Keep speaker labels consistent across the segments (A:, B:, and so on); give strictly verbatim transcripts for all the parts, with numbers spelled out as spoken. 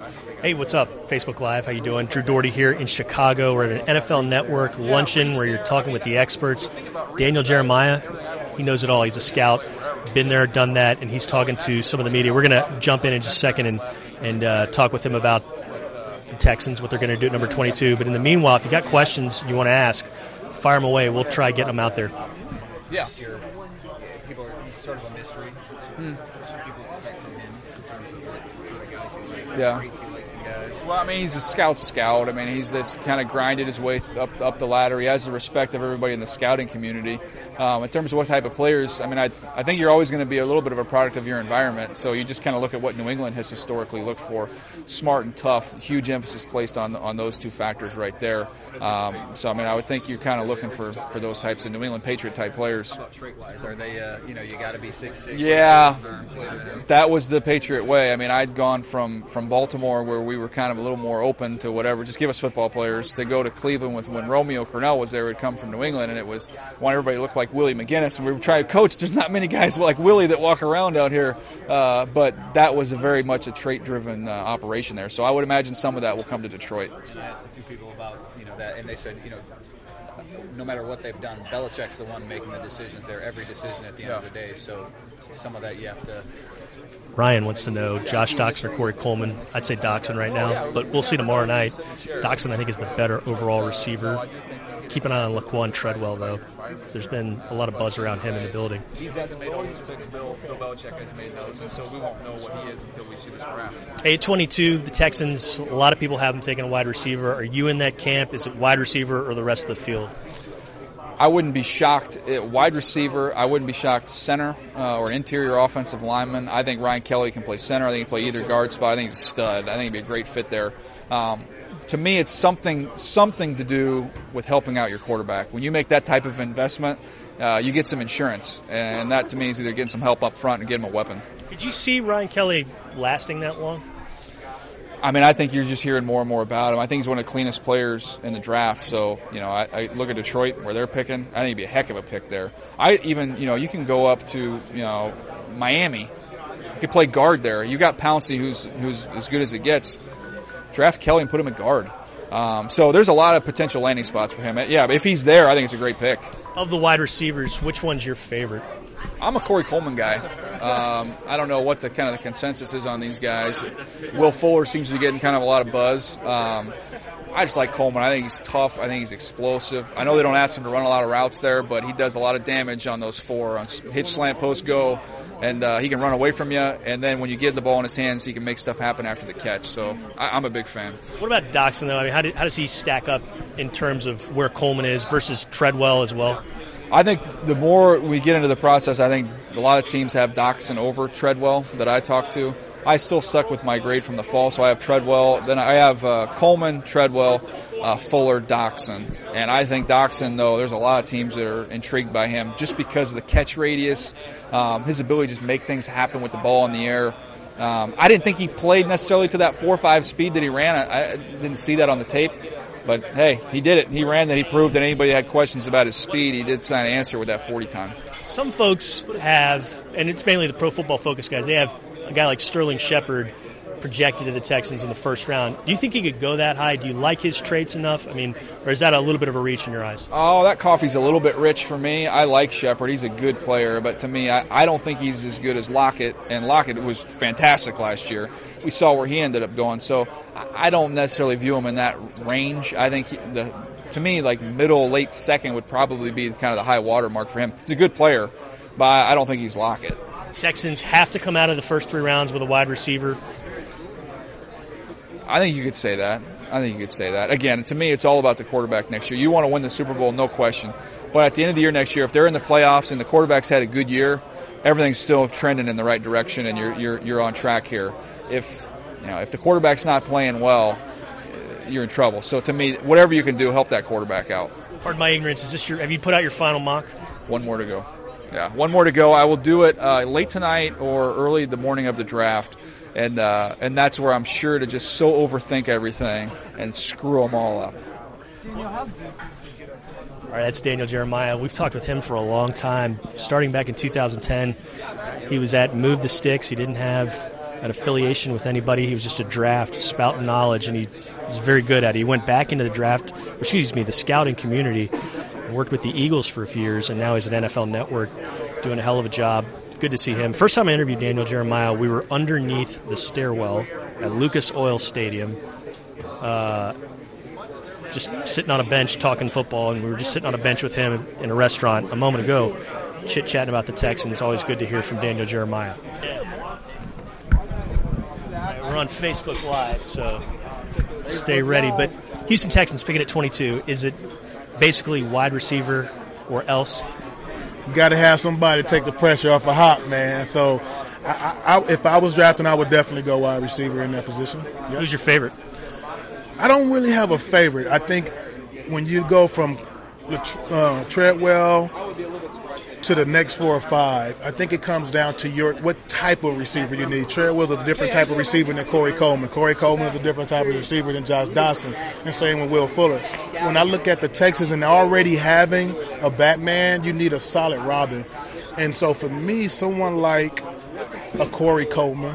A: Hey, what's up? Facebook Live, how you doing? Drew Doherty here in Chicago. We're at an N F L Network luncheon where you're talking with the experts. Daniel Jeremiah, he knows it all. He's a scout, been there, done that, and he's talking to some of the media. We're going to jump in in just a second and, and uh, talk with him about the Texans, what they're going to do at number twenty-two. But in the meanwhile, if you got questions you want to ask, fire them away. We'll try getting them out there.
B: Yeah. People are, he's sort of a mystery. Hmm. What should people expect from him in terms of what sort of guys he likes?
C: Yeah.
B: Traits he likes in guys?
C: Well, I mean, he's a scout scout. I mean, he's this kind of grinded his way up up the ladder. He has the respect of everybody in the scouting community. Um, in terms of what type of players, I mean, I I think you're always going to be a little bit of a product of your environment. So you just kind of look at what New England has historically looked for: smart and tough. Huge emphasis placed on on those two factors right there. Um, so I mean, I would think you're kind of looking for, for those types of New England Patriot type players.
B: How about trait-wise? Are they, uh, you know, you got to be six six?
C: Yeah, that was the Patriot way. I mean, I'd gone from, from Baltimore, where we were kind of a little more open to whatever, just give us football players, to go to Cleveland with when Romeo Cornell was there. It would come from New England, and it was want everybody to look like Willie McGinnis. And we were trying to coach. There's not many guys like Willie that walk around out here, uh, but that was a very much a trait-driven uh, operation there. So I would imagine some of that will come to Detroit.
B: I asked a few people about you know that, and they said you know. No matter what they've done, Belichick's the one making the decisions there, every decision at the end
C: yeah.
B: of the day. So some of that you have to.
A: Ryan wants to know, Josh Doctson or Corey Coleman? I'd say Doctson right now, but we'll see tomorrow night. Doctson, I think, is the better overall receiver. Keep an eye on Laquan Treadwell, though. There's been a lot of buzz around him in the building.
D: He hasn't made all these picks. Bill, Bill Belichick has made those, and so we won't know what he is until we see this draft.
A: Hey, at twenty-two, the Texans, a lot of people have them taking a wide receiver. Are you in that camp? Is it wide receiver or the rest of the field?
C: I wouldn't be shocked at wide receiver. I wouldn't be shocked center uh, or interior offensive lineman. I think Ryan Kelly can play center. I think he can play either guard spot. I think he's a stud. I think he'd be a great fit there. Um, to me, it's something something to do with helping out your quarterback. When you make that type of investment, uh, you get some insurance, and that to me is either getting some help up front and getting him a weapon.
A: Could you see Ryan Kelly lasting that long?
C: I mean, I think you're just hearing more and more about him. I think he's one of the cleanest players in the draft. So, you know, I, I look at Detroit where they're picking. I think he'd be a heck of a pick there. I even, you know, you can go up to, you know, Miami. You could play guard there. You got Pouncey, who's who's as good as it gets. Draft Kelly and put him at guard. Um, so there's a lot of potential landing spots for him. Yeah, but if he's there, I think it's a great pick.
A: Of the wide receivers, which one's your favorite?
C: I'm a Corey Coleman guy. Um, I don't know what the kind of the consensus is on these guys. Will Fuller seems to be getting kind of a lot of buzz. Um, I just like Coleman. I think he's tough. I think he's explosive. I know they don't ask him to run a lot of routes there, but he does a lot of damage on those four, on hitch, slant, post, go, and uh, he can run away from you. And then when you get the ball in his hands, he can make stuff happen after the catch. So I, I'm a big fan.
A: What about Doctson, though? I mean, how, did, how does he stack up in terms of where Coleman is versus Treadwell as well?
C: I think the more we get into the process, I think a lot of teams have Doctson over Treadwell that I talk to. I still stuck with my grade from the fall, so I have Treadwell. Then I have uh, Coleman, Treadwell, uh, Fuller, Doctson. And I think Doctson, though, there's a lot of teams that are intrigued by him just because of the catch radius, um, his ability to just make things happen with the ball in the air. Um, I didn't think he played necessarily to that four five speed that he ran. I, I didn't see that on the tape. But, hey, he did it. He ran that. He proved that anybody had questions about his speed, he did sign an answer with that forty time.
A: Some folks have, and it's mainly the Pro Football Focus guys, they have a guy like Sterling Shepard projected to the Texans in the first round. Do you think he could go that high? Do you like his traits enough? I mean, or is that a little bit of a reach in your eyes?
C: Oh, that coffee's a little bit rich for me. I like Shepard. He's a good player, but to me, I, I don't think he's as good as Lockett, and Lockett was fantastic last year. We saw where he ended up going, so I don't necessarily view him in that range. I think he, the to me, like middle, late second would probably be kind of the high water mark for him. He's a good player, but I don't think he's Lockett.
A: Texans have to come out of the first three rounds with a wide receiver.
C: I think you could say that. I think you could say that. Again, to me, it's all about the quarterback next year. You want to win the Super Bowl, no question. But at the end of the year next year, if they're in the playoffs and the quarterback's had a good year, everything's still trending in the right direction, and you're you're you're on track here. If you know if the quarterback's not playing well, you're in trouble. So to me, whatever you can do, help that quarterback out.
A: Pardon my ignorance. Is this your? Have you put out your final mock?
C: One more to go. Yeah, one more to go. I will do it uh, late tonight or early the morning of the draft. And uh, and that's where I'm sure to just so overthink everything and screw them all up.
A: All right, that's Daniel Jeremiah. We've talked with him for a long time. Starting back in two thousand ten, he was at Move the Sticks. He didn't have had affiliation with anybody. He was just a draft, spouting knowledge, and he was very good at it. He went back into the draft, excuse me, the scouting community, worked with the Eagles for a few years, and now he's at N F L Network doing a hell of a job. Good to see him. First time I interviewed Daniel Jeremiah, we were underneath the stairwell at Lucas Oil Stadium, uh, just sitting on a bench talking football, and we were just sitting on a bench with him in a restaurant a moment ago, chit-chatting about the Texans. It's always good to hear from Daniel Jeremiah. We're on Facebook Live, so stay ready. But Houston Texans picking at twenty-two, is it basically wide receiver or else?
E: You got to have somebody to take the pressure off a Hop, man. So I, I, if I was drafting, I would definitely go wide receiver in that position. Yep.
A: Who's your favorite?
E: I don't really have a favorite. I think when you go from uh, Treadwell to the next four or five, I think it comes down to your what type of receiver you need. Treadwell's a different type of receiver than Corey Coleman. Corey Coleman is a different type of receiver than Josh Dawson, and same with Will Fuller. When I look at the Texans and already having a Batman, you need a solid Robin. And so for me, someone like a Corey Coleman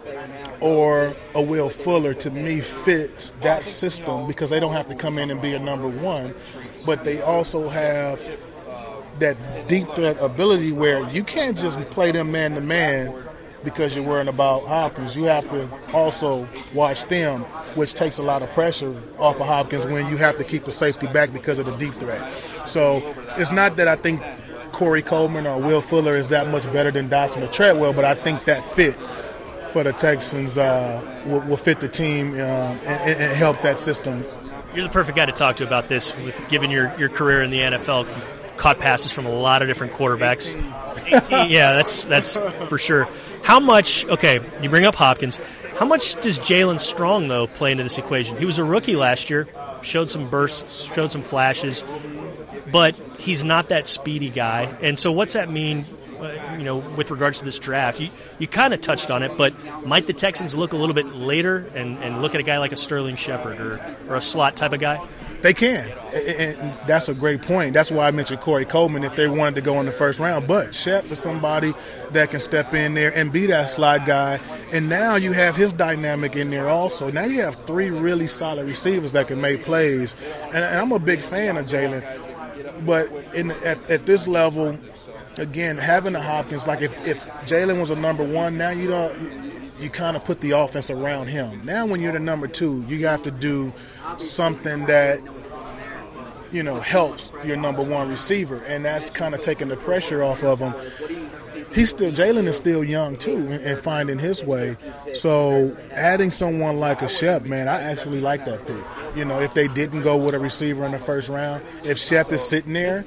E: or a Will Fuller, to me, fits that system because they don't have to come in and be a number one, but they also have that deep threat ability where you can't just play them man-to-man because you're worrying about Hopkins. You have to also watch them, which takes a lot of pressure off of Hopkins when you have to keep the safety back because of the deep threat. So it's not that I think Corey Coleman or Will Fuller is that much better than Dawson or Treadwell, but I think that fit for the Texans uh, will, will fit the team uh, and, and help that system.
A: You're the perfect guy to talk to about this, with given your, your career in the N F L. Caught passes from a lot of different quarterbacks. eighteen Yeah, that's that's for sure. How much, okay, you bring up Hopkins. How much does Jalen Strong, though, play into this equation? He was a rookie last year, showed some bursts, showed some flashes, but he's not that speedy guy. And so what's that mean, uh, you know, with regards to this draft? You you kind of touched on it, but might the Texans look a little bit later and, and look at a guy like a Sterling Shepard or, or a slot type of guy?
E: They can, and that's a great point. That's why I mentioned Corey Coleman if they wanted to go in the first round. But Shep is somebody that can step in there and be that slot guy. And now you have his dynamic in there also. Now you have three really solid receivers that can make plays. And, and I'm a big fan of Jalen. But in, at, at this level, again, having a Hopkins, like if, if Jalen was a number one, now you don't – you kind of put the offense around him. Now when you're the number two, you have to do something that, you know, helps your number one receiver, and that's kind of taking the pressure off of him. He's still, Jalen is still young too, and, and finding his way. So adding someone like a Shep, man, I actually like that pick. You know, if they didn't go with a receiver in the first round, if Shep is sitting there,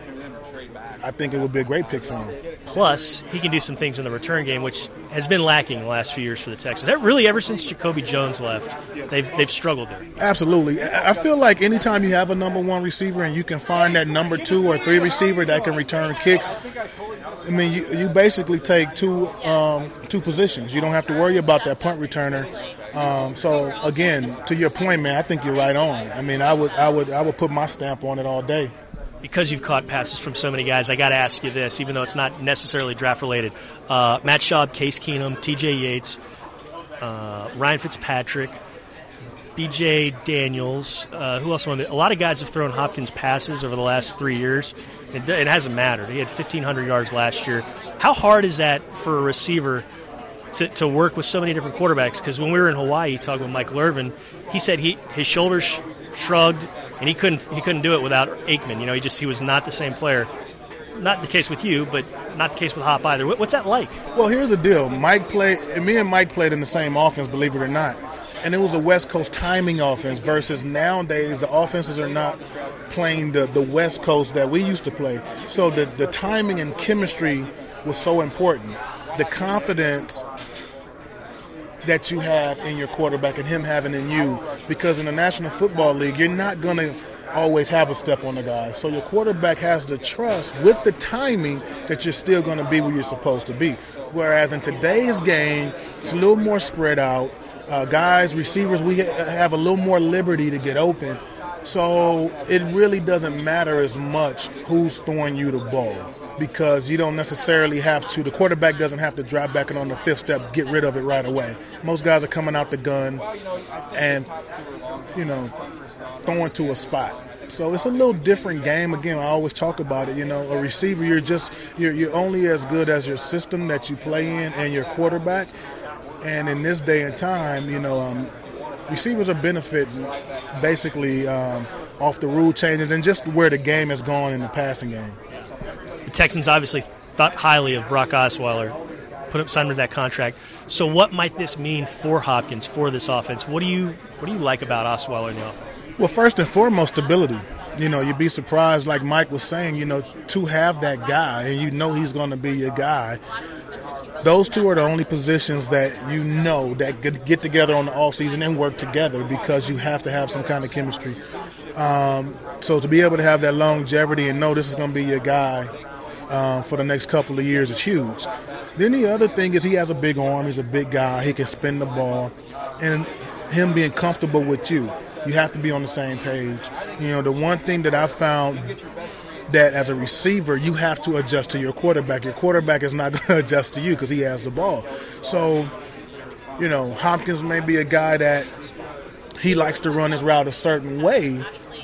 E: I think it would be a great pick for him.
A: Plus, he can do some things in the return game, which has been lacking the last few years for the Texans. That really, ever since Jacoby Jones left, they've they've struggled there.
E: Absolutely. I feel like anytime you have a number one receiver and you can find that number two or three receiver that can return kicks, I mean, you, you basically take two um, two positions. You don't have to worry about that punt returner. Um, so again, to your point, man, I think you're right on. I mean, I would I would I would put my stamp on it all day.
A: Because you've caught passes from so many guys, I got to ask you this, even though it's not necessarily draft-related. Uh, Matt Schaub, Case Keenum, T J Yates, uh, Ryan Fitzpatrick, B J Daniels. Uh, who else? A lot of guys have thrown Hopkins passes over the last three years. It, it hasn't mattered. He had fifteen hundred yards last year. How hard is that for a receiver to, to work with so many different quarterbacks? Because when we were in Hawaii talking with Mike Lervin, he said he his shoulders sh- shrugged, and he couldn't he couldn't do it without Aikman. You know, he just he was not the same player. Not the case with you, but not the case with Hop either. What, what's that like?
E: Well, here's the deal. Mike played, and me and Mike played in the same offense, believe it or not. And it was a West Coast timing offense versus nowadays the offenses are not playing the, the West Coast that we used to play. So the, the timing and chemistry was so important. The confidence that you have in your quarterback and him having in you, because in the National Football League, you're not going to always have a step on the guy. So your quarterback has the trust with the timing that you're still going to be where you're supposed to be. Whereas in today's game, it's a little more spread out. Uh, guys, receivers, we ha- have a little more liberty to get open. So it really doesn't matter as much who's throwing you the ball because you don't necessarily have to, the quarterback doesn't have to drive back and on the fifth step, get rid of it right away. Most guys are coming out the gun and, you know, throwing to a spot. So it's a little different game. Again, I always talk about it. You know, a receiver, you're just you're you're only as good as your system that you play in and your quarterback. And in this day and time, you know, um, receivers are benefiting basically um, off the rule changes and just where the game has gone in the passing game.
A: The Texans obviously thought highly of Brock Osweiler, put up signed with that contract. So what might this mean for Hopkins, for this offense? What do you what do you like about Osweiler in the offense?
E: Well, first and foremost, stability. You know, you'd be surprised, like Mike was saying, you know, to have that guy, and you know he's going to be your guy. Those two are the only positions that you know that get together on the offseason and work together because you have to have some kind of chemistry. Um, so to be able to have that longevity and know this is going to be your guy uh, for the next couple of years is huge. Then the other thing is he has a big arm. He's a big guy. He can spin the ball. And him being comfortable with you. You have to be on the same page. You know, the one thing that I found that as a receiver, you have to adjust to your quarterback. Your quarterback is not going to adjust to you because he has the ball. So, you know, Hopkins may be a guy that he likes to run his route a certain way.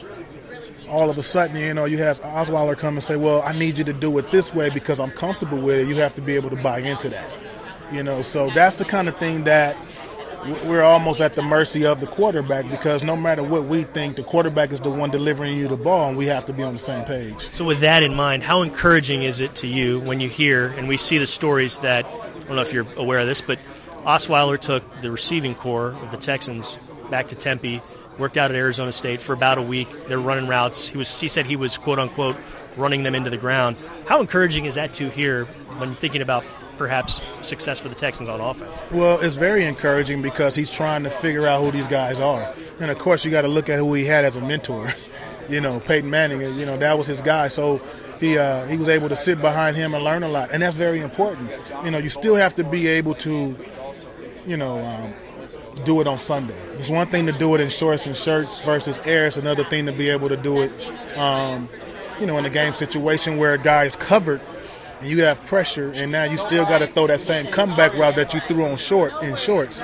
E: All of a sudden, you know, you have Osweiler come and say, well, I need you to do it this way because I'm comfortable with it. You have to be able to buy into that. You know, so that's the kind of thing that we're almost at the mercy of the quarterback because no matter what we think, the quarterback is the one delivering you the ball, and we have to be on the same page.
A: So with that in mind, how encouraging is it to you when you hear, and we see the stories that, I don't know if you're aware of this, but Osweiler took the receiving core of the Texans back to Tempe, worked out at Arizona State for about a week. They're running routes. He was he said he was, quote-unquote, running them into the ground. How encouraging is that to hear when thinking about perhaps success for the Texans on offense?
E: Well, it's very encouraging because he's trying to figure out who these guys are. And, of course, you got to look at who he had as a mentor. You know, Peyton Manning, you know, that was his guy. So he uh, he was able to sit behind him and learn a lot. And that's very important. You know, you still have to be able to, you know, um, do it on Sunday. It's one thing to do it in shorts and shirts versus air. It's another thing to be able to do it, um, you know, in a game situation where a guy is covered and you have pressure, and now you still got to throw that same comeback route that you threw on short in shorts.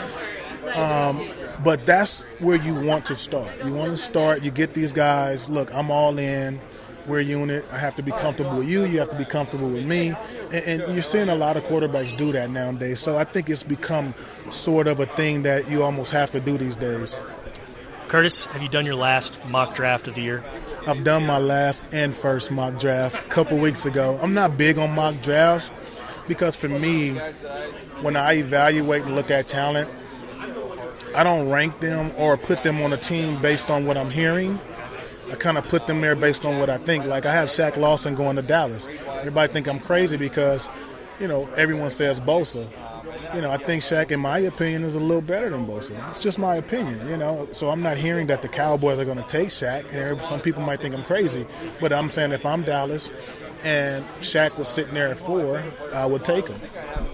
E: Um, but that's where you want to start. You want to start, you get these guys, look, I'm all in, we're a unit, I have to be comfortable with you, you have to be comfortable with me. And, and you're seeing a lot of quarterbacks do that nowadays. So I think it's become sort of a thing that you almost have to do these days.
A: Curtis, have you done your last mock draft of the year?
E: I've done my last and first mock draft a couple weeks ago. I'm not big on mock drafts because for me, when I evaluate and look at talent, I don't rank them or put them on a team based on what I'm hearing. I kind of put them there based on what I think. Like I have Shaq Lawson going to Dallas. Everybody think I'm crazy because, you know, everyone says Bosa. You know, I think Shaq, in my opinion, is a little better than Bosa. It's just my opinion, you know. So I'm not hearing that the Cowboys are going to take Shaq. And some people might think I'm crazy. But I'm saying if I'm Dallas and Shaq was sitting there at four, I would take him.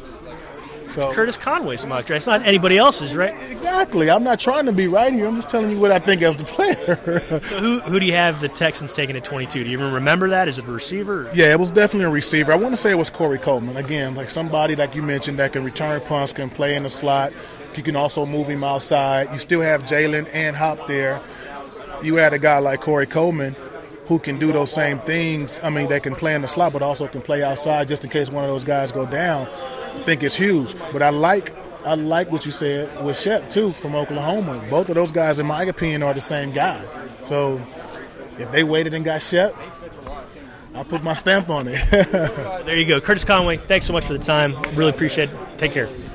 E: So,
A: it's Curtis Conway's mock draft. It's not anybody else's, right?
E: Exactly. I'm not trying to be right here. I'm just telling you what I think as the player.
A: So who who do you have the Texans taking at twenty-two? Do you even remember that? Is it a receiver?
E: Yeah, it was definitely a receiver. I want to say it was Corey Coleman. Again, like somebody like you mentioned that can return punts, can play in the slot. You can also move him outside. You still have Jalen and Hop there. You had a guy like Corey Coleman who can do those same things. I mean, they can play in the slot, but also can play outside just in case one of those guys go down. I think it's huge. But I like I like what you said with Shep, too, from Oklahoma. Both of those guys, in my opinion, are the same guy. So if they waited and got Shep, I'll put my stamp on it.
A: There you go. Curtis Conway, thanks so much for the time. Really appreciate it. Take care.